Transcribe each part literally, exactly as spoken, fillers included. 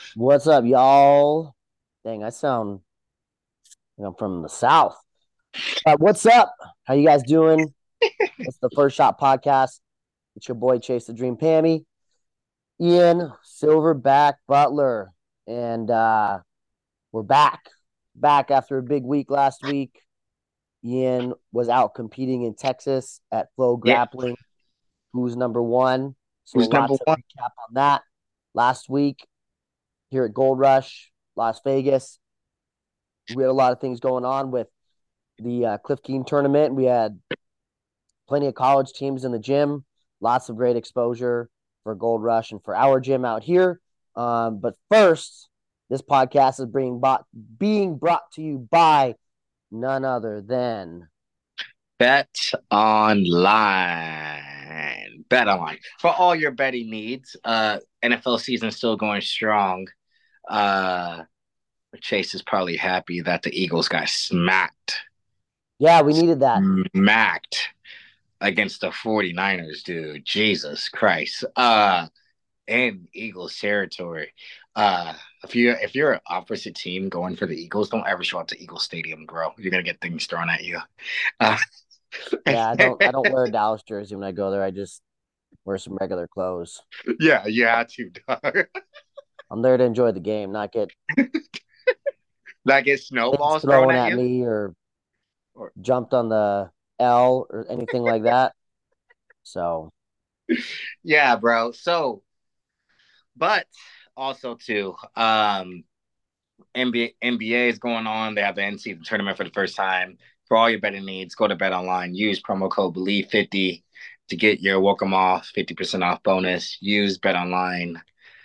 What's up, y'all? Dang, I sound like I'm from the South. Uh, what's up? How you guys doing? It's the First Shot Podcast. It's your boy Chase the Dream Pammy, Ian Silverback Butler, and uh, we're back, back after a big week last week. Ian was out competing in Texas at Flow Yeah, Grappling, who's number one. So a who's lot number to one? recap on that. Last week here at Gold Rush, Las Vegas, we had a lot of things going on with the uh, Cliff Keen tournament. We had plenty of college teams in the gym, lots of great exposure for Gold Rush and for our gym out here. Um, but first, this podcast is being bought, being brought to you by none other than Bet online. Bet online. For all your betting needs. Uh N F L season still going strong. Uh Chase is probably happy that the Eagles got smacked. yeah, we needed that. Smacked against the 49ers, dude. Jesus Christ. Uh in Eagles territory. Uh if you if you're an opposite team going for the Eagles, don't ever show up to Eagle Stadium, bro. You're gonna get things thrown at you. Uh, Yeah, I don't I don't wear a Dallas jersey when I go there. I just wear some regular clothes. Yeah, you had to, dog. I'm there to enjoy the game, not get Like get things snowballs thrown thrown at at you. me or Or jumped on the L or anything like that. So yeah, bro. So, but also too, um, N B A N B A is going on. They have the N C double A tournament for the first time. For all your betting needs, go to Bet Online. Use promo code Believe fifty to get your welcome off, fifty percent off bonus. Use Bet Online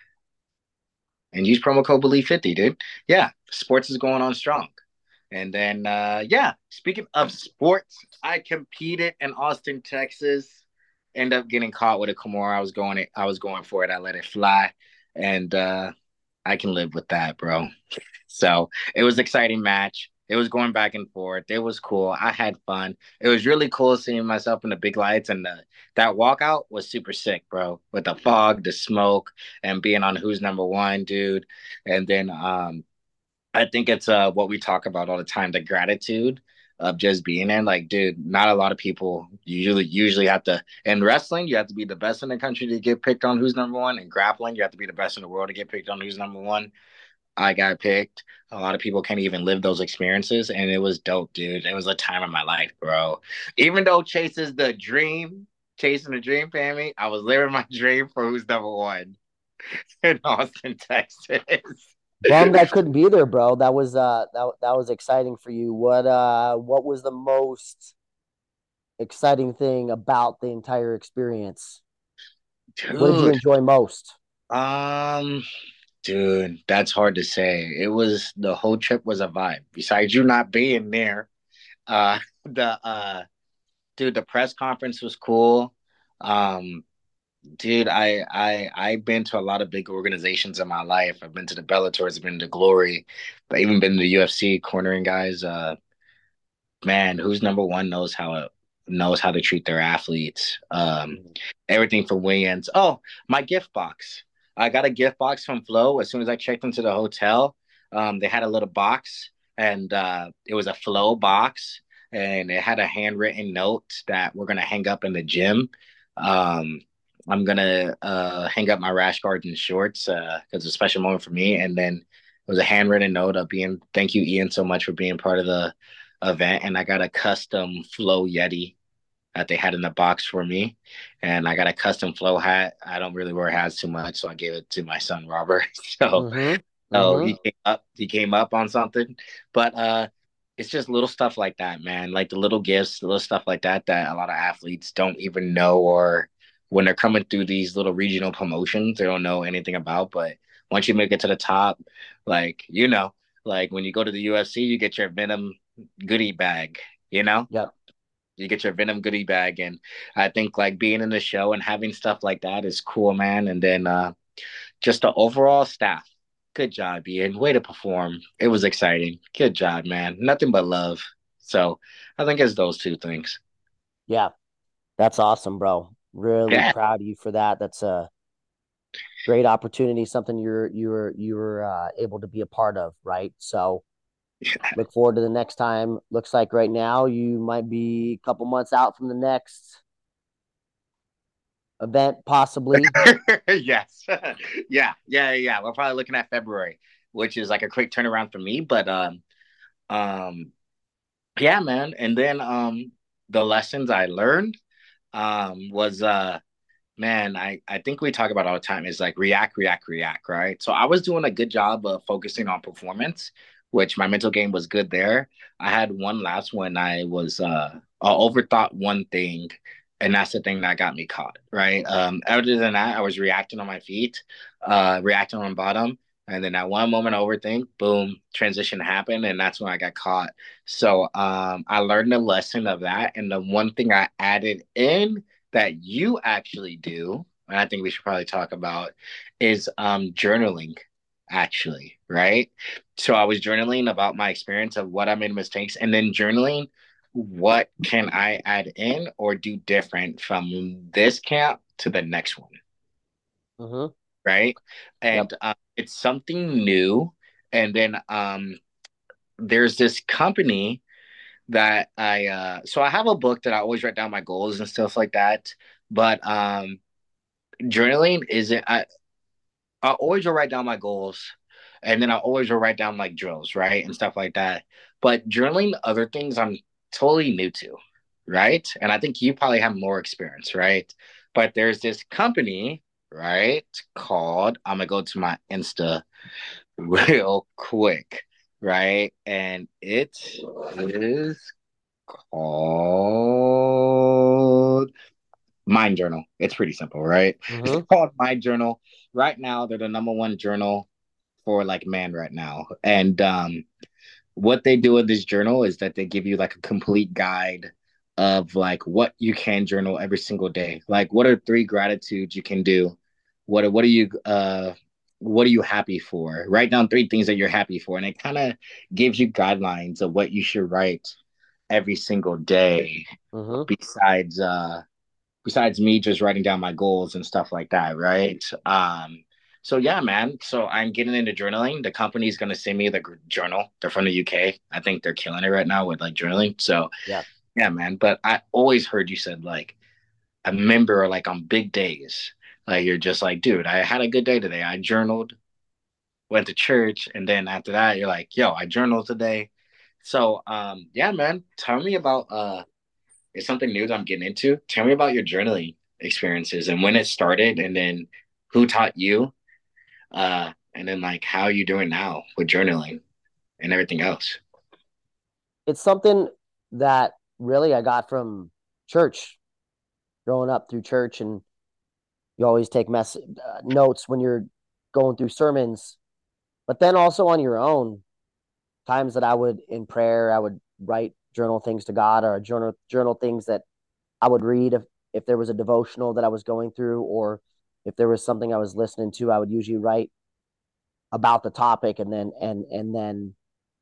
and use promo code Believe fifty, dude. Yeah, sports is going on strong. And then, uh, yeah, speaking of sports, I competed in Austin, Texas. End up getting caught with a Kimura. I was going, I was going for it. I let it fly, and uh, I can live with that, bro. So it was an exciting match. It was going back and forth. It was cool. I had fun. It was really cool seeing myself in the big lights, and the, that walkout was super sick, bro. With the fog, the smoke, and being on who's number one, dude. And then um, I think it's uh what we talk about all the time, the gratitude of just being there. Like, dude, not a lot of people usually usually have to in wrestling, you have to be the best in the country to get picked on who's number one. In grappling, you have to be the best in the world to get picked on who's number one. I got picked. A lot of people can't even live those experiences, and it was dope, dude. It was a time of my life, bro. Even though Chase is the dream, chasing the dream family, I was living my dream for who's number one in Austin, Texas. bummed I couldn't be there, bro. That was uh that that was exciting for you. What uh what was the most exciting thing about the entire experience? What did you Dude, enjoy most? um, dude, that's hard to say. It was the whole trip was a vibe. Besides you not being there, uh, the uh, dude, the press conference was cool. Um, dude, I I I've been to a lot of big organizations in my life. I've been to the Bellators, I've been to Glory, but even been to the U F C cornering guys. Uh, man, who's number one knows how it knows how to treat their athletes. Um, Mhm. everything from weigh-ins. Oh, my gift box. I got a gift box from Flow as soon as I checked into the hotel. Um, they had a little box, and uh, it was a Flow box, and it had a handwritten note that we're gonna hang up in the gym. Um, I'm gonna uh, hang up my rash guards and shorts because uh, it's a special moment for me. And then it was a handwritten note of being thank you, Ian, so much for being part of the event, and I got a custom Flow Yeti that they had in the box for me, and I got a custom Flow hat. I don't really wear hats too much, so I gave it to my son Robert. So, Mhm. so Mhm. he came up, he came up on something, but uh, it's just little stuff like that, man. Like the little gifts, the little stuff like that that a lot of athletes don't even know, or when they're coming through these little regional promotions, they don't know anything about. But once you make it to the top, like you know, like when you go to the U F C, you get your Venom goodie bag, you know? Yep. You get your Venom goodie bag. And I think like being in the show and having stuff like that is cool, man. And then uh just the overall staff. Good job, Ian. Way to perform. It was exciting. Good job, man. Nothing but love. So I think it's those two things. Yeah. That's awesome, bro. Really Yeah. proud of you for that. That's uh great opportunity, something you're you're you're uh, able to be a part of, right? So look forward to the next time. Looks like right now you might be a couple months out from the next event, possibly. Yes. Yeah, yeah, yeah. We're probably looking at February, which is like a quick turnaround for me. But um, um, yeah, man. And then um, the lessons I learned um was uh man, I, I think we talk about all the time is like react, react, react, right? So I was doing a good job of focusing on performance, which my mental game was good there. I had one last one. I was uh I overthought one thing, and that's the thing that got me caught, right? Um, other than that, I was reacting on my feet, uh, reacting on bottom. And then at one moment I overthink, boom, transition happened, and that's when I got caught. So um I learned a lesson of that. And the one thing I added in that you actually do, and I think we should probably talk about, is um, journaling, actually, right? So I was journaling about my experience of what I made mistakes, and then journaling what can I add in or do different from this camp to the next one, Mm-hmm. right? Yep. And uh, it's something new. And then um, there's this company that I uh so I have a book that I always write down my goals and stuff like that. But um journaling isn't I I always will write down my goals, and then I always will write down like drills, right? And stuff like that. But journaling other things I'm totally new to, right? And I think you probably have more experience, right? But there's this company, right, called I'm gonna go to my Insta real quick, right? And it is called Mind Journal. It's pretty simple, right? It's Mm-hmm. called Mind Journal. Right now, they're the number one journal for like man right now. And um, what they do in this journal is that they give you like a complete guide of like what you can journal every single day. Like what are three gratitudes you can do? What are, what are you uh what are you happy for? Write down three things that you're happy for, and it kind of gives you guidelines of what you should write every single day. Mm-hmm. Besides uh besides me just writing down my goals and stuff like that, right? Um, so yeah, man. So I'm getting into journaling. The company's gonna send me the journal. They're from the U K. I think they're killing it right now with like journaling. So Yeah. yeah, man. But I always heard you said like a member like on big days, like you're just like, dude, I had a good day today. I journaled, went to church, and then after that, you're like, yo, I journaled today. So um, yeah, man. Tell me about uh it's something new that I'm getting into. Tell me about your journaling experiences and when it started, and then who taught you, uh, and then like how you doing now with journaling and everything else. It's something that really I got from church, growing up through church, and you always take mess uh, notes when you're going through sermons, but then also on your own times that I would in prayer, I would write journal things to God, or journal journal things that I would read if if there was a devotional that I was going through, or if there was something I was listening to, I would usually write about the topic, and then and and then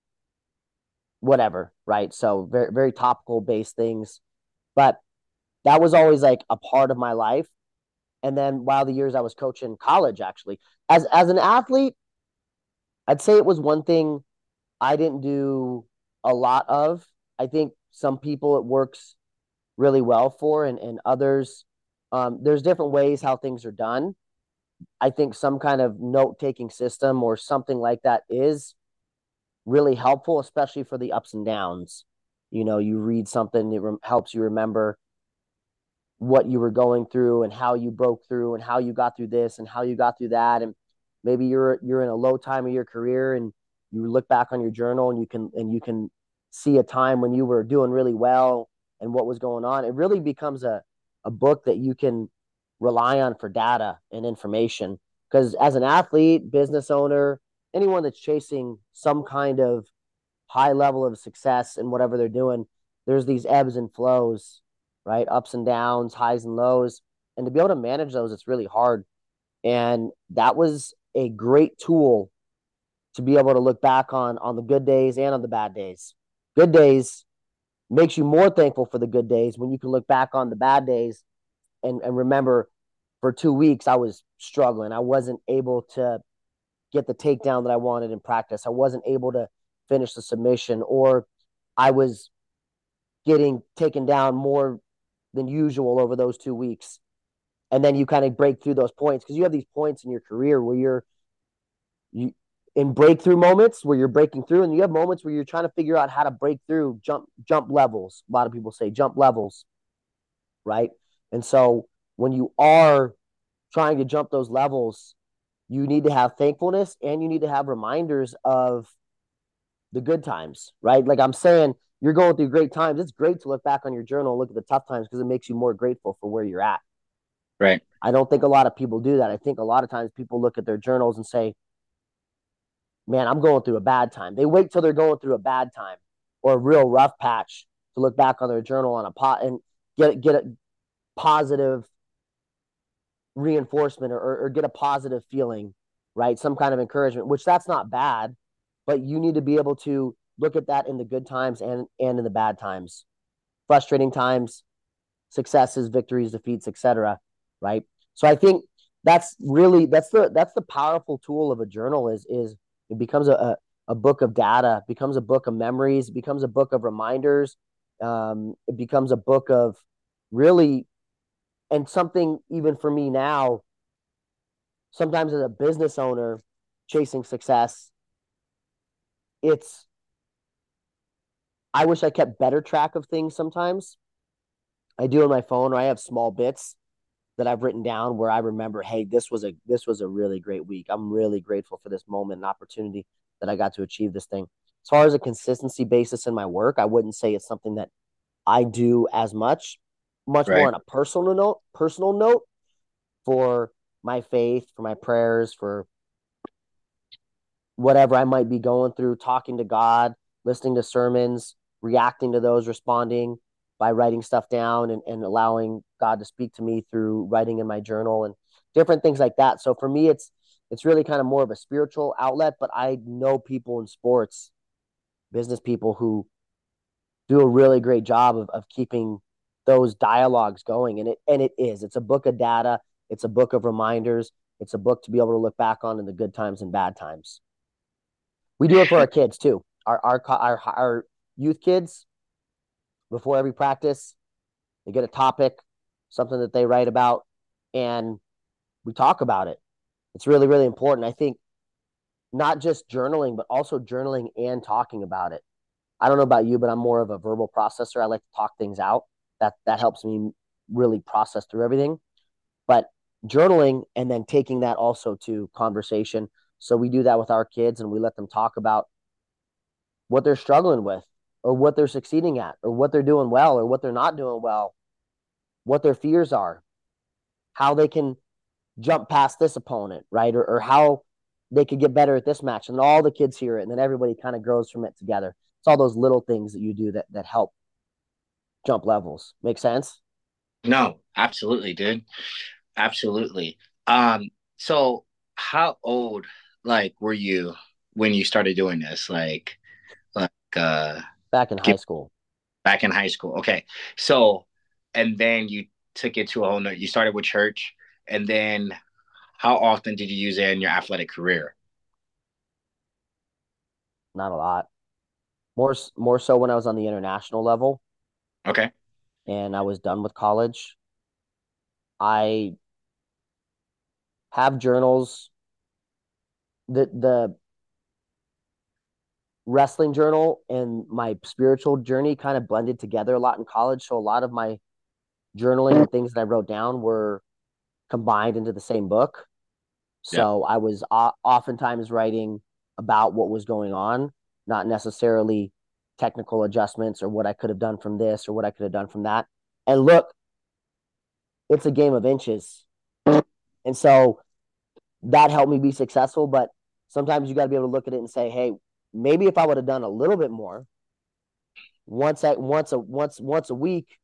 whatever, right? So very very topical based things, but that was always like a part of my life. And then while the years I was coaching college, actually, as as an athlete, I'd say it was one thing I didn't do a lot of. I think some people it works really well for, and, and others, um, there's different ways how things are done. I think some kind of note taking system or something like that is really helpful, especially for the ups and downs. You know, you read something, it re- helps you remember what you were going through and how you broke through and how you got through this and how you got through that. And maybe you're you're in a low time of your career, and you look back on your journal, and you can and you can see a time when you were doing really well and what was going on. It really becomes a a book that you can rely on for data and information, because as an athlete, business owner, anyone that's chasing some kind of high level of success in whatever they're doing, there's these ebbs and flows, right? Ups and downs, highs and lows. And to be able to manage those, it's really hard. And that was a great tool to be able to look back on on the good days and on the bad days. Good days makes you more thankful for the good days when you can look back on the bad days and, and remember for two weeks, I was struggling. I wasn't able to get the takedown that I wanted in practice. I wasn't able to finish the submission, or I was getting taken down more than usual over those two weeks. And then you kind of break through those points because you have these points in your career where you're you in breakthrough moments where you're breaking through, and you have moments where you're trying to figure out how to break through jump jump levels. A lot of people say jump levels, right? And so when you are trying to jump those levels, you need to have thankfulness and you need to have reminders of the good times, right? Like I'm saying, you're going through great times. It's great to look back on your journal and look at the tough times because it makes you more grateful for where you're at. Right. I don't think a lot of people do that. I think a lot of times people look at their journals and say, man, I'm going through a bad time. They wait till they're going through a bad time or a real rough patch to look back on their journal on a pot and get get a positive reinforcement or, or get a positive feeling, right? Some kind of encouragement, which that's not bad, but you need to be able to look at that in the good times and and in the bad times, frustrating times, successes, victories, defeats, et cetera. Right. So I think that's really that's the that's the powerful tool of a journal is is it becomes a, a, a book of data, becomes a book of memories, becomes a book of reminders. Um, it becomes a book of really and something even for me now, sometimes as a business owner chasing success, it's I wish I kept better track of things sometimes. I do on my phone, or I have small bits that I've written down where I remember, hey, this was a this was a really great week. I'm really grateful for this moment and opportunity that I got to achieve this thing. As far as a consistency basis in my work, I wouldn't say it's something that I do as much, much more Right. on a personal note, personal note for my faith, for my prayers, for whatever I might be going through, talking to God, listening to sermons, reacting to those, responding by writing stuff down and, and allowing God to speak to me through writing in my journal and different things like that. So for me, it's it's really kind of more of a spiritual outlet, but I know people in sports, business people who do a really great job of, of keeping those dialogues going. And it and it is. It's a book of data, it's a book of reminders, it's a book to be able to look back on in the good times and bad times. We do it for our kids too. Our our our, our youth kids before every practice, they get a topic, something that they write about, and we talk about it. It's really really important. I think not just journaling, but also journaling and talking about it. I don't know about you, but I'm more of a verbal processor. I like to talk things out. That that helps me really process through everything. But journaling and then taking that also to conversation. So we do that with our kids and we let them talk about what they're struggling with or what they're succeeding at or what they're doing well or what they're not doing well, what their fears are, how they can jump past this opponent, right? Or, or how they could get better at this match. And all the kids hear it and then everybody kind of grows from it together. It's all those little things that you do that, that help jump levels. Make sense? No, absolutely, dude. Absolutely. Um, so how old like were you when you started doing this? Like like uh Back in high get school. back in high school. Okay. So and then you took it to a whole nother you started with church and then how often did you use it in your athletic career? Not a lot. More more so when I was on the international level Okay. and I was done with college. I have journals. The the wrestling journal and my spiritual journey kind of blended together a lot in college. So a lot of my journaling and things that I wrote down were combined into the same book. Yeah. So I was o- oftentimes writing about what was going on, not necessarily technical adjustments or what I could have done from this or what I could have done from that. And look, it's a game of inches. And so that helped me be successful. But sometimes you got to be able to look at it and say, hey, maybe if I would have done a little bit more once at once a once once a week,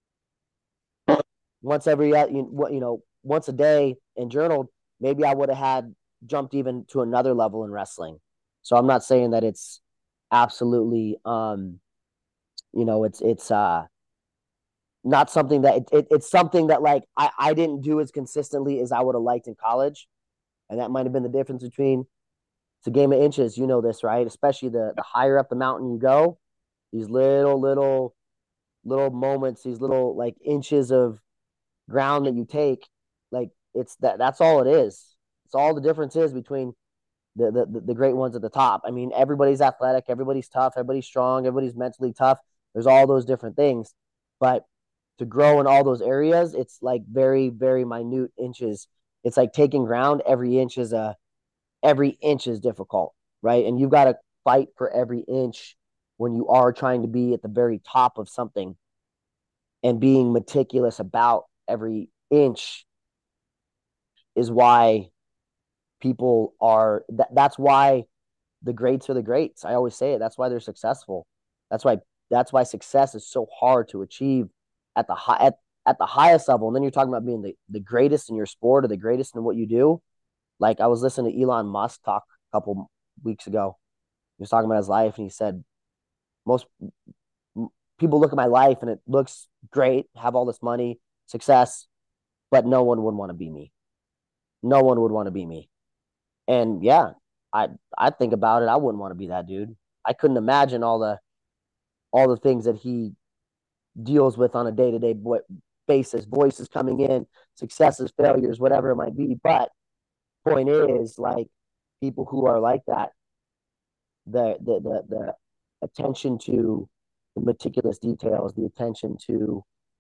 once every uh, you, you know once a day and journaled, maybe I would have had jumped even to another level in wrestling. So I'm not saying that it's absolutely um you know it's it's uh not something that it, it, it's something that like I, I didn't do as consistently as I would have liked in college. And that might have been the difference between it's a game of inches. You know this, right? Especially the the higher up the mountain you go, these little, little, little moments, these little like inches of ground that you take, like it's that that's all it is. It's all the difference is between the, the the great ones at the top. I mean, everybody's athletic, everybody's tough, everybody's strong, everybody's mentally tough. There's all those different things, but to grow in all those areas, it's like very very minute inches. It's like taking ground. Every inch is a every inch is difficult, right? And you've got to fight for every inch when you are trying to be at the very top of something and being meticulous about every inch is why people are that, that's why the greats are the greats. I always say it. That's why they're successful. That's why that's why success is so hard to achieve at the high at, at the highest level. And then you're talking about being the, the greatest in your sport or the greatest in what you do. Like I was listening to Elon Musk talk a couple weeks ago. He was talking about his life and he said most people look at my life and it looks great, have all this money, success, but no one would want to be me. No one would want to be me. And yeah, I I think about it. I wouldn't want to be that dude. I couldn't imagine all the all the things that he deals with on a day to day basis. Voices coming in, successes, failures, whatever it might be. But point is, like people who are like that, the the the, the attention to the meticulous details, the attention to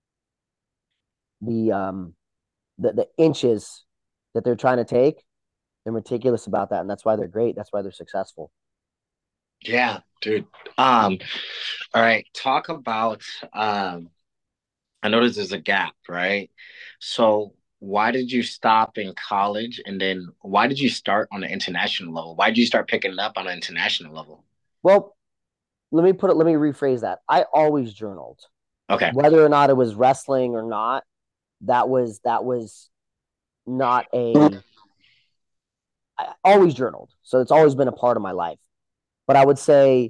the um the the inches that they're trying to take, they're meticulous about that, and that's why they're great. That's why they're successful. Yeah, dude. Um, all right. Talk about um I noticed there's a gap, right? So why did you stop in college and then why did you start on the international level? Why did you start picking it up on an international level? Well, let me put it. Let me rephrase that. I always journaled, Okay. whether or not it was wrestling or not. That was that was not a. I always journaled, so it's always been a part of my life. But I would say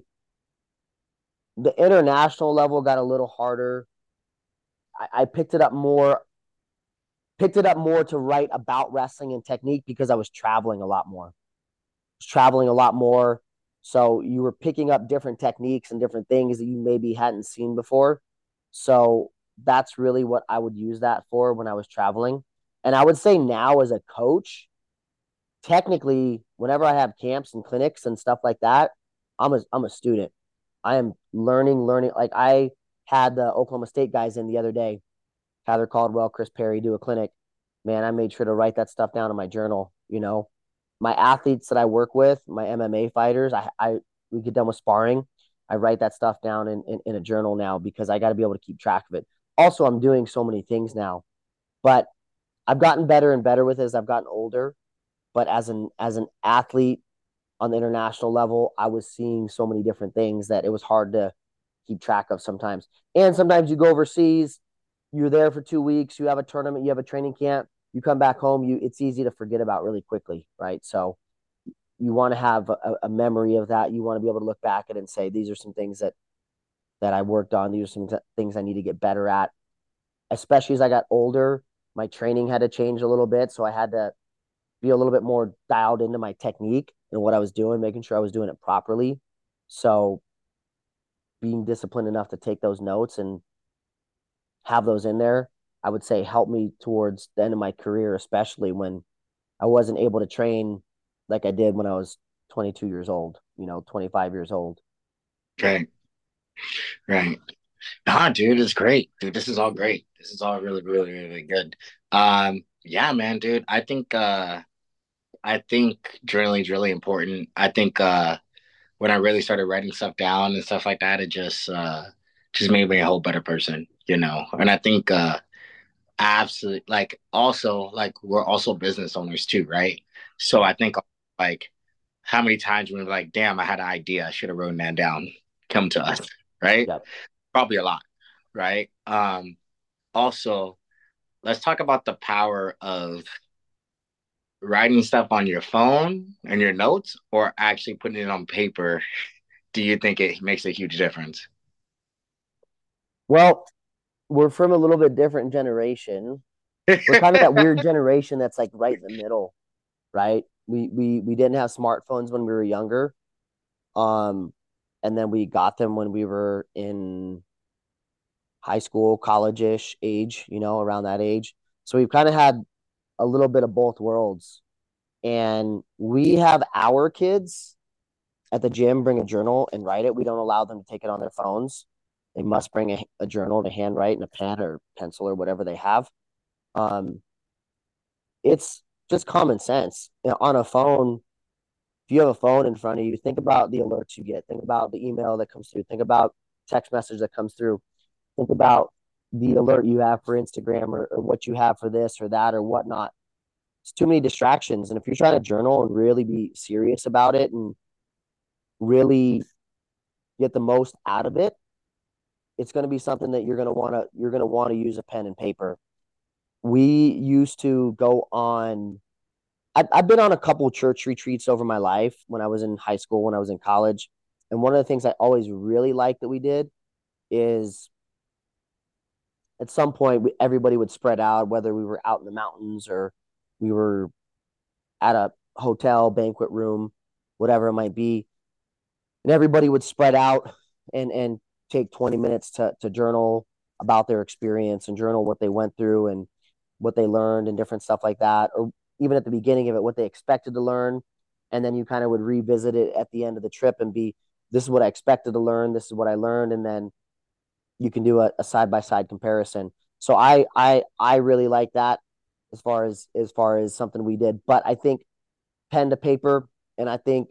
the international level got a little harder. I, I picked it up more picked it up more to write about wrestling and technique because I was traveling a lot more. I was traveling a lot more. So you were picking up different techniques and different things that you maybe hadn't seen before. So that's really what I would use that for when I was traveling. And I would say now as a coach, technically, whenever I have camps and clinics and stuff like that, I'm a I'm a student. I am learning, learning. Like I had the Oklahoma State guys in the other day, Tyler Caldwell, Chris Perry, do a clinic. Man, I made sure to write that stuff down in my journal. You know, my athletes that I work with, my M M A fighters, I, I we get done with sparring. I write that stuff down in, in, in a journal now because I got to be able to keep track of it. Also, I'm doing so many things now, but I've gotten better and better with it as I've gotten older. But as an as an athlete on the international level, I was seeing so many different things that it was hard to keep track of sometimes. And sometimes you go overseas, you're there for two weeks, you have a tournament, you have a training camp, you come back home, you it's easy to forget about really quickly, right? So you want to have a, a memory of that. You want to be able to look back at it and say, these are some things that that I worked on. These are some things I need to get better at. Especially as I got older, my training had to change a little bit. So I had to be a little bit more dialed into my technique and what I was doing, making sure I was doing it properly. So being disciplined enough to take those notes and have those in there, I would say helped me towards the end of my career, especially when I wasn't able to train like I did when I was twenty-two years old, you know, twenty-five years old. Right. Right. Ah, dude, it's great. Dude, this is all great. This is all really, really, really good. Um, yeah, man, dude. I think uh I think journaling is really important. I think uh when I really started writing stuff down and stuff like that, it just uh just made me a whole better person, you know. And I think uh absolutely like also like we're also business owners too, right? So I think like how many times we're like, damn, I had an idea, I should have written that down. Come to us, right? Yep. Probably a lot, right? Um also let's talk about the power of writing stuff on your phone and your notes or actually putting it on paper. Do you think it makes a huge difference? Well, we're from a little bit different generation. We're kind of that weird generation that's like right in the middle, right? We we we didn't have smartphones when we were younger. Um, and then we got them when we were in high school, college-ish age, you know, around that age. So we've kind of had a little bit of both worlds. And we have our kids at the gym bring a journal and write it. We don't allow them to take it on their phones. They must bring a, a journal to handwrite and a pen or pencil or whatever they have. Um, it's just common sense. You know, on a phone, if you have a phone in front of you, think about the alerts you get. Think about the email that comes through. Think about text message that comes through. Think about the alert you have for Instagram or, or what you have for this or that or whatnot. It's too many distractions. And if you're trying to journal and really be serious about it and really get the most out of it, it's going to be something that you're going to want to you're going to want to use a pen and paper. We used to go on. I've, I've been on a couple church retreats over my life when I was in high school, when I was in college, and one of the things I always really liked that we did is at some point we, everybody would spread out, whether we were out in the mountains or we were at a hotel banquet room, whatever it might be, and everybody would spread out and and take twenty minutes to to journal about their experience and journal what they went through and what they learned and different stuff like that, or even at the beginning of it what they expected to learn, and then you kind of would revisit it at the end of the trip and be, this is what I expected to learn, this is what I learned, and then you can do a side by side comparison. So I I I really like that as far as as far as something we did, but I think pen to paper, and I think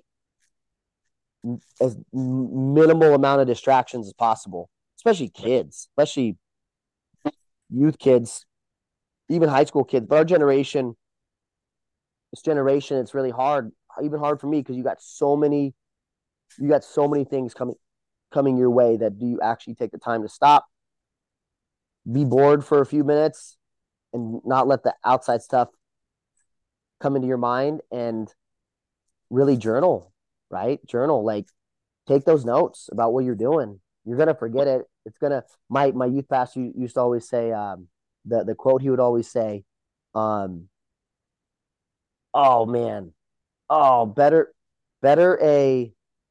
as minimal amount of distractions as possible, especially kids, especially youth kids, even high school kids. But our generation, this generation, it's really hard, even hard for me because you got so many, you got so many things coming coming your way that do you actually take the time to stop, be bored for a few minutes, and not let the outside stuff come into your mind and really journal, right? Journal, like take those notes about what you're doing. You're gonna forget it. It's gonna. My my youth pastor used to always say, um, the the quote he would always say, um, "Oh man, oh better, better a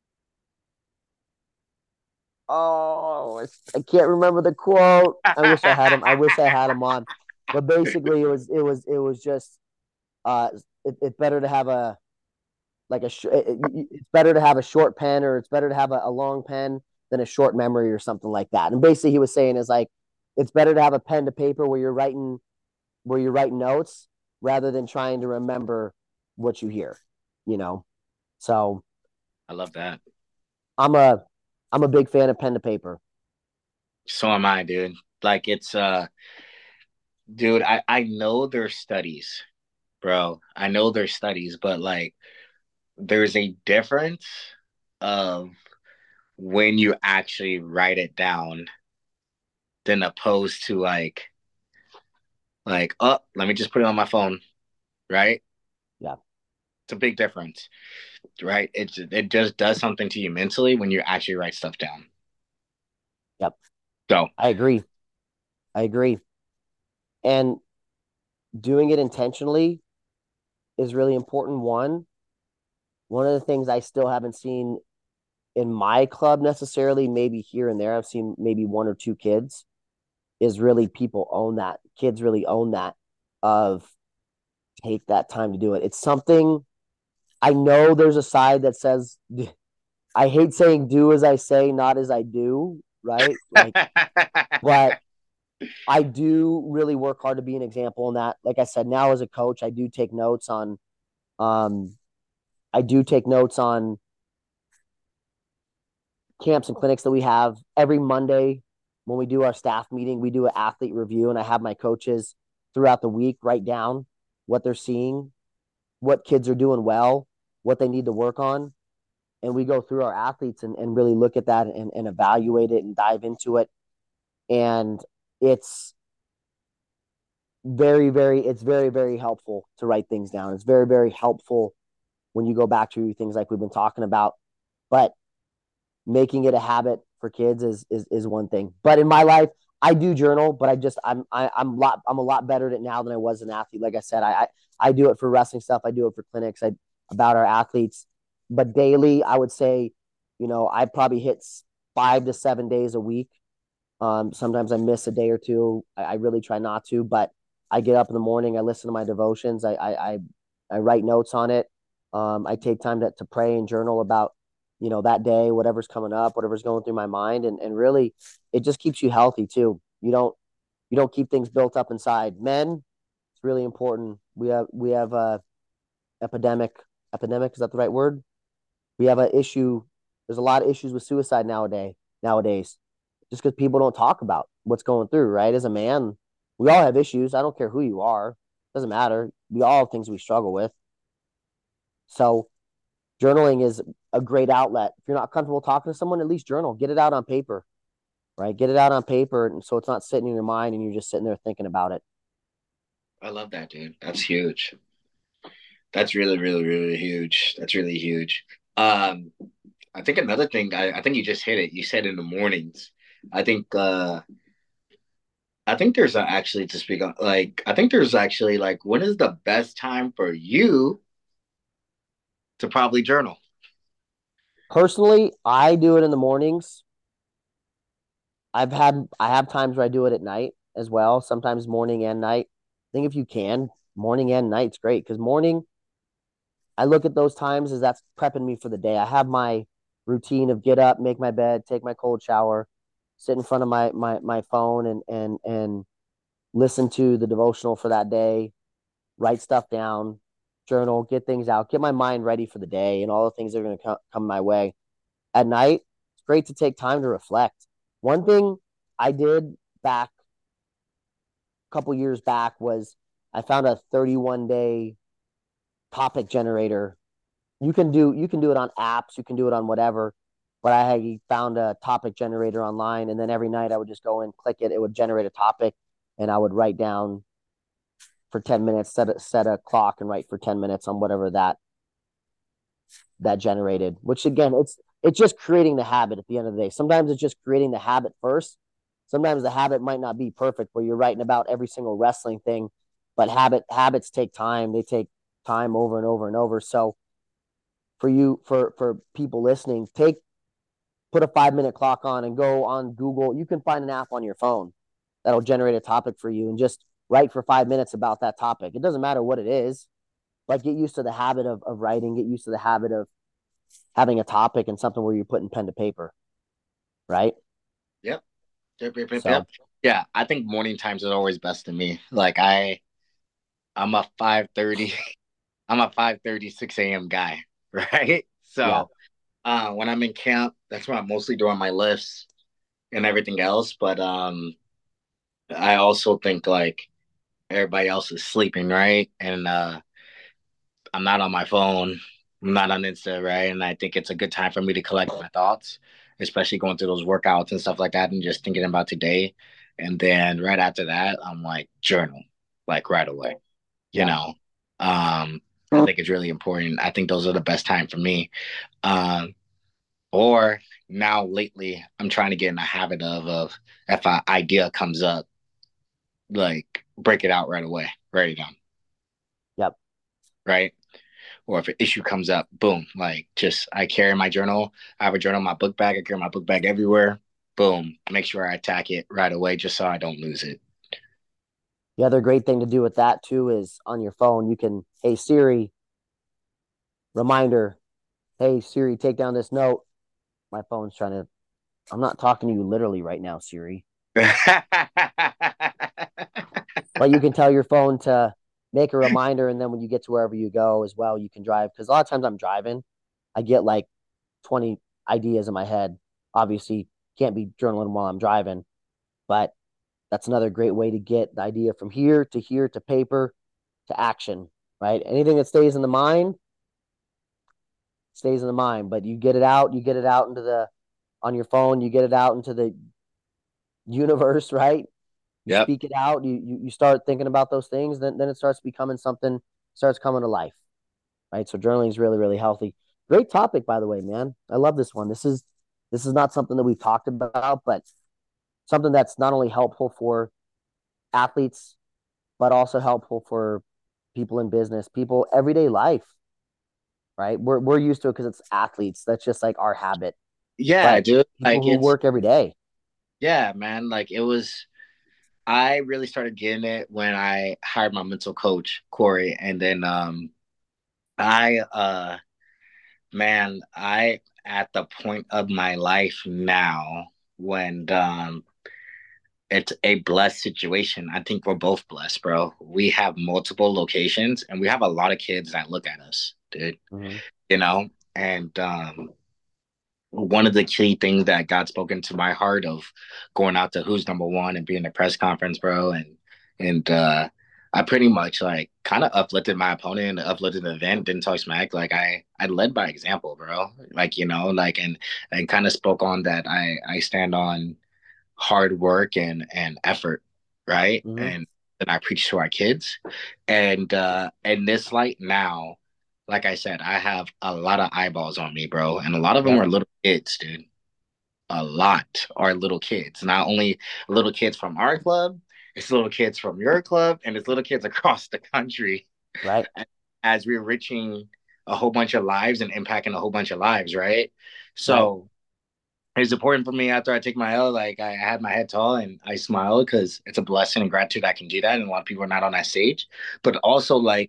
oh I can't remember the quote. I wish I had him. I wish I had him on, but basically it was it was it was just uh, it, it's better to have a like a sh- it, it, it's better to have a short pen or it's better to have a, a long pen than a short memory or something like that. And basically he was saying is like it's better to have a pen to paper where you're writing where you're writing notes rather than trying to remember what you hear, you know. So I love that. I'm a I'm a big fan of pen to paper. So am I, dude. Like it's uh dude, I I know there's studies, bro. I know there's studies, but like there's a difference of when you actually write it down than opposed to like like oh, let me just put it on my phone, right? Yeah. It's a big difference, right? It it just does something to you mentally when you actually write stuff down. Yep. So I agree. I agree. And doing it intentionally is really important. One, one of the things I still haven't seen in my club necessarily, maybe here and there, I've seen maybe one or two kids, is really people own that. Kids really own that of take that time to do it. It's something I know there's a side that says, I hate saying do as I say, not as I do, right? Like, but I do really work hard to be an example in that. Like I said, now as a coach, I do take notes on, um, I do take notes on camps and clinics that we have every Monday when we do our staff meeting. We do an athlete review, and I have my coaches throughout the week write down what they're seeing, what kids are doing well, what they need to work on. And we go through our athletes and, and really look at that and, and evaluate it and dive into it. And it's very, very, it's very, very helpful to write things down. It's very, very helpful when you go back to things like we've been talking about. But making it a habit for kids is is is one thing. But in my life, I do journal, but I just I'm I, I'm lot I'm a lot better at it now than I was an athlete. Like I said, I I, I do it for wrestling stuff. I do it for clinics. I about our athletes, but daily I would say, you know, I probably hit five to seven days a week. Um, sometimes I miss a day or two. I, I really try not to, but I get up in the morning. I listen to my devotions. I I I, I write notes on it. Um, I take time to to pray and journal about you know that day, whatever's coming up, whatever's going through my mind, and and really it just keeps you healthy too. You don't you don't keep things built up inside. Men, it's really important. We have we have a epidemic. Epidemic, is that the right word? We have an issue. There's a lot of issues with suicide nowadays. Nowadays, just because people don't talk about what's going through. Right? As a man, we all have issues. I don't care who you are. Doesn't matter. We all have things we struggle with. So journaling is a great outlet. If you're not comfortable talking to someone, at least journal. Get it out on paper. Right? Get it out on paper, and so it's not sitting in your mind and you're just sitting there thinking about it. I love that, dude. That's huge. That's really, really, really huge. That's really huge. Um, I think another thing, I, I think you just hit it. You said in the mornings. I think uh I think there's a, actually to speak on like I think there's actually like when is the best time for you to probably journal? Personally, I do it in the mornings. I've had I have times where I do it at night as well, sometimes morning and night. I think if you can, morning and night's great because morning I look at those times as that's prepping me for the day. I have my routine of get up, make my bed, take my cold shower, sit in front of my my my phone and and and listen to the devotional for that day, write stuff down, journal, get things out, get my mind ready for the day and all the things that are going to come, come my way. At night, it's great to take time to reflect. One thing I did back a couple years back was I found a thirty-one day topic generator. You can do you can do it on apps, you can do it on whatever. But I had found a topic generator online, and then every night I would just go and click it. It would generate a topic, and I would write down for ten minutes, set a, set a clock, and write for ten minutes on whatever that that generated. Which again, it's it's just creating the habit at the end of the day. Sometimes it's just creating the habit first. Sometimes the habit might not be perfect, where you're writing about every single wrestling thing, but habit habits take time. They take time over and over and over. So for you for for people listening, take put a five minute clock on and go on Google. You can find an app on your phone that'll generate a topic for you and just write for five minutes about that topic. It doesn't matter what it is, but get used to the habit of, of writing, get used to the habit of having a topic and something where you're putting pen to paper. Right. Yep. Yep, yep, yep, yep. So Yeah, I think morning times is always best to me. Like I I'm a five thirty I'm a five thirty six a m guy, right? yeah. So uh when I'm in camp, that's when I'm mostly doing my lifts and everything else. But um I also think like everybody else is sleeping, right? And uh I'm not on my phone. I'm not on Insta, right? And I think it's a good time for me to collect my thoughts, especially going through those workouts and stuff like that and just thinking about today. And then right after that, I'm like journal, like right away, you Yeah. know. Um, I think it's really important. I think those are the best time for me. Um, or now lately, I'm trying to get in the habit of of if an idea comes up, like break it out right away, write it down, Yep. right? Or if an issue comes up, boom, like just I carry my journal. I have a journal in my book bag. I carry my book bag everywhere. Boom, make sure I attack it right away just so I don't lose it. The other great thing to do with that too is on your phone, you can, hey Siri, reminder, hey Siri, take down this note. My phone's trying to, I'm not talking to you literally right now, Siri. But you can tell your phone to make a reminder, and then when you get to wherever you go as well, you can drive. Because a lot of times I'm driving, I get like twenty ideas in my head. Obviously, can't be journaling while I'm driving, but that's another great way to get the idea from here to here to paper to action. Right? Anything that stays in the mind stays in the mind, but you get it out, you get it out into the on your phone, you get it out into the universe, right? You Yep. speak it out, you you, you start thinking about those things, then then it starts becoming something, starts coming to life, right? So journaling is really, really healthy. Great topic, by the way, man. I love this one. This is this is not something that we've talked about, but something that's not only helpful for athletes, but also helpful for people in business, people everyday life, right? We're we're used to it because it's athletes. That's just like our habit. Yeah, But dude. people Like who it's work every day. yeah, man. Like it was. I really started getting it when I hired my mental coach, Corey, and then um, I uh, man, I at the point of my life now when um it's a blessed situation. I think we're both blessed, bro. We have multiple locations and we have a lot of kids that look at us, dude. Mm-hmm. You know, and um one of the key things that got spoken to my heart of going out to Who's Number One and being a press conference, bro, and and uh I pretty much like kind of uplifted my opponent and uplifted the event, didn't talk smack. Like I I led by example, bro. Like, you know, like and and kind of spoke on that I I stand on hard work and and effort, right? Mm-hmm. And that I preach to our kids. And uh in this light now, like I said, I have a lot of eyeballs on me, bro. And a lot of them Yep. are little kids, dude. A lot are little kids. Not only little kids from our club, it's little kids from your club, and it's little kids across the country Right. as we're reaching a whole bunch of lives and impacting a whole bunch of lives, right? Right. So it's important for me after I take my L. Like I had my head tall and I smiled because it's a blessing and gratitude I can do that. And a lot of people are not on that stage. But also, like,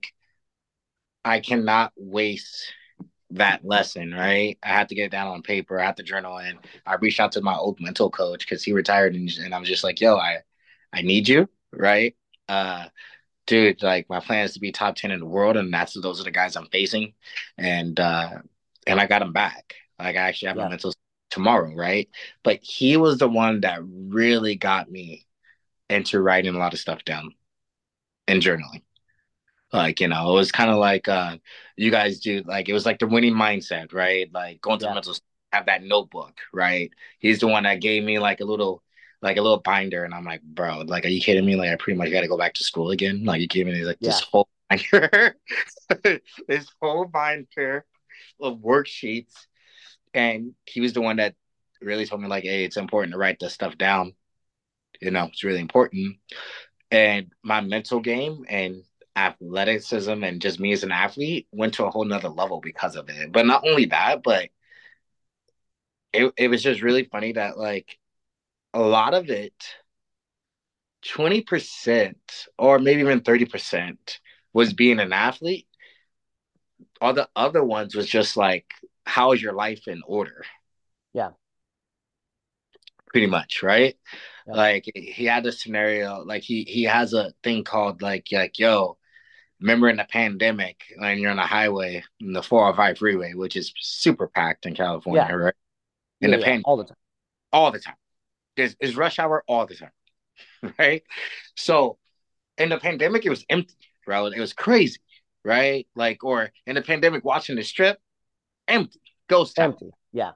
I cannot waste that lesson, right? I had to get it down on paper. I had to journal, and I reached out to my old mental coach because he retired, and, and I was just like, "Yo, I, I need you, right? Uh, dude, like my plan is to be top ten in the world, and that's those are the guys I'm facing, and uh, and I got him back. Like I actually have a Yep. mental tomorrow, right? But he was the one that really got me into writing a lot of stuff down and journaling. Like, you know, it was kind of like uh you guys do like it was like the winning mindset, right? Like going to the Yeah. mental have that notebook, right? He's the one that gave me like a little like a little binder and I'm like, bro, like are you kidding me? Like I pretty much gotta go back to school again. Like you kidding me? He's like this Yeah. whole binder, this whole binder of worksheets. And he was the one that really told me like, hey, it's important to write this stuff down. You know, it's really important. And my mental game and athleticism and just me as an athlete went to a whole nother level because of it. But not only that, but it, it was just really funny that like a lot of it, twenty percent or maybe even thirty percent was being an athlete. All the other ones was just like, how is your life in order? Yeah. Pretty much, right? Yep. Like he had a scenario, like he he has a thing called like like yo, remember in the pandemic when you're on the highway in the four oh five freeway, which is super packed in Yeah. California, right? In Yeah. the Yeah. pan All the time. all the time. There's is rush hour all the time, right? So in the pandemic, it was empty, bro. It was crazy, right? Like, or in the pandemic, watching the strip, empty, ghost town. Empty. Yeah.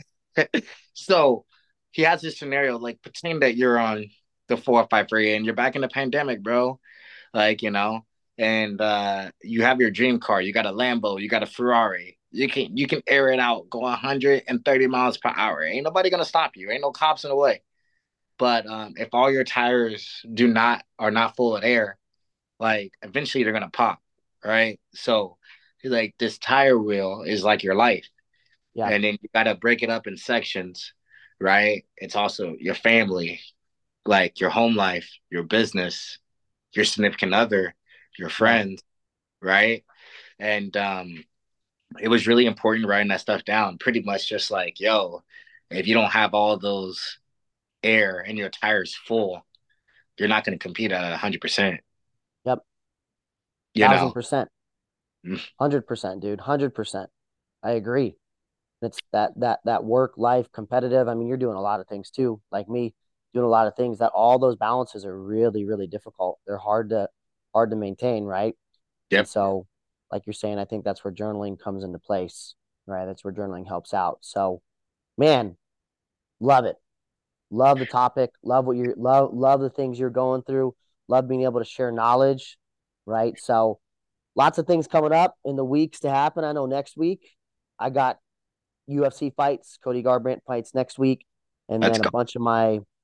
So he has this scenario, like pretend that you're on the four or five freeway and you're back in the pandemic, bro. Like, you know, and uh you have your dream car, you got a Lambo, you got a Ferrari. You can you can air it out, go one hundred thirty miles per hour. Ain't nobody gonna stop you. Ain't no cops in the way. But um, if all your tires do not are not full of air, like eventually they're gonna pop, right? So like this tire wheel is like your life, Yeah. and then you gotta break it up in sections, right? It's also your family, like your home life, your business, your significant other, your Yeah. friends, right? And um, it was really important writing that stuff down. Pretty much just like, yo, if you don't have all those air and your tires full, you're not going to compete at a hundred percent. Yep. You Thousand know, percent. mm, Hundred percent, dude. Hundred percent. I agree. It's that that that work life competitive. I mean, you're doing a lot of things too, like me, doing a lot of things that all those balances are really, really difficult. They're hard to hard to maintain, right? And yep, so, like you're saying, I think that's where journaling comes into place, right? That's where journaling helps out. So, man, love it. Love the topic. Love what you're love love the things you're going through. Love being able to share knowledge, right? So, lots of things coming up in the weeks to happen. I know next week I got U F C fights. Cody Garbrandt fights next week, and let's then a go. bunch of my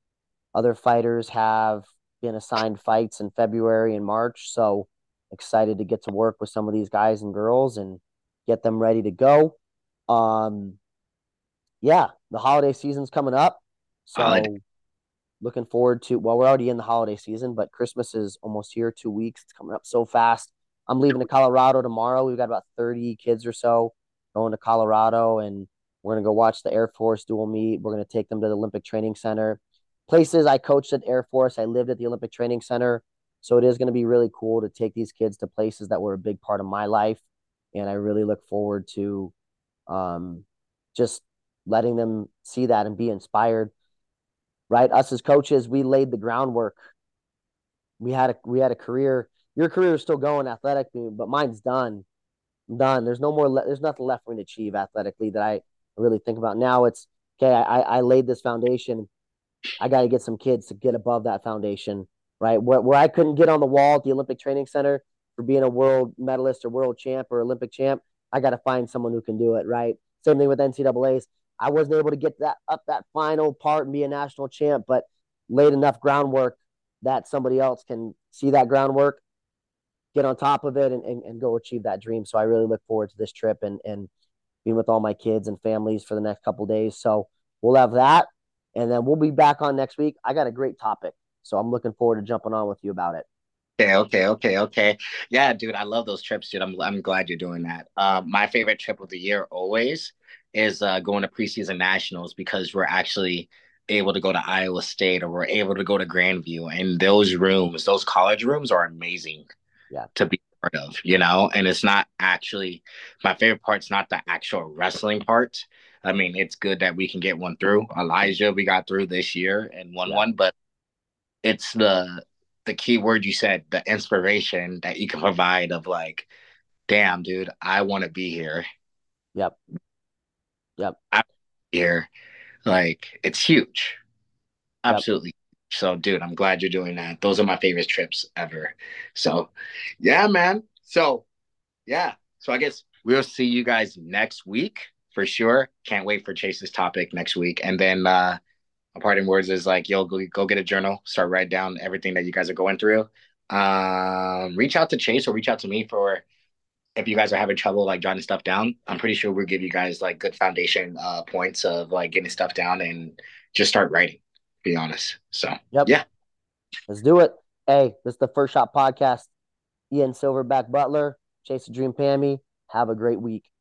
Other fighters have been assigned fights in February and March. So excited to get to work with some of these guys and girls and get them ready to go. Um, yeah, the holiday season's coming up. Holiday. So looking forward to, well, we're already in the holiday season, but Christmas is almost here, two weeks. It's coming up so fast. I'm leaving to Colorado tomorrow. We've got about thirty kids or so going to Colorado, and we're going to go watch the Air Force dual meet. We're going to take them to the Olympic Training Center. Places I coached at Air Force, I lived at the Olympic Training Center. So it is going to be really cool to take these kids to places that were a big part of my life. And I really look forward to um, just letting them see that and be inspired. Right, us as coaches, we laid the groundwork. We had a we had a career. Your career is still going athletically, but mine's done. I'm done. There's no more. Le- there's nothing left for me to achieve athletically that I really think about now. It's okay. I I laid this foundation. I got to get some kids to get above that foundation. Right, where where I couldn't get on the wall at the Olympic Training Center for being a world medalist or world champ or Olympic champ. I got to find someone who can do it. Right. Same thing with N C double A's. I wasn't able to get that up that final part and be a national champ, but laid enough groundwork that somebody else can see that groundwork, get on top of it, and, and, and go achieve that dream. So I really look forward to this trip and, and being with all my kids and families for the next couple of days. So we'll have that. And then we'll be back on next week. I got a great topic. So I'm looking forward to jumping on with you about it. Okay, okay, okay, okay. Yeah, dude, I love those trips, dude. I'm I'm glad you're doing that. Uh, my favorite trip of the year always is uh, going to preseason nationals because we're actually able to go to Iowa State or we're able to go to Grandview, and those rooms, those college rooms, are amazing Yeah. to be part of, you know. And it's not actually my favorite part's not the actual wrestling part. I mean, it's good that we can get one through. Elijah, we got through this year and won Yeah. one, but it's the the key word you said, the inspiration that you can provide of like, damn, dude, I want to be here. Yep. Yep. I'm here. Like, it's huge. Yep. Absolutely. So, dude, I'm glad you're doing that. Those are my favorite trips ever. So, yeah, man. So, yeah. So, I guess we'll see you guys next week for sure. Can't wait for Chase's topic next week. And then, uh, a parting words is like, yo, go, go get a journal, start write down everything that you guys are going through. Um, reach out to Chase or reach out to me for if you guys are having trouble like jotting stuff down. I'm pretty sure we'll give you guys like good foundation uh points of like getting stuff down and just start writing, to be honest. So Yep. yeah. Let's do it. Hey, this is the First Shot Podcast. Ian Silverback Butler, Chase the Dream Pammy. Have a great week.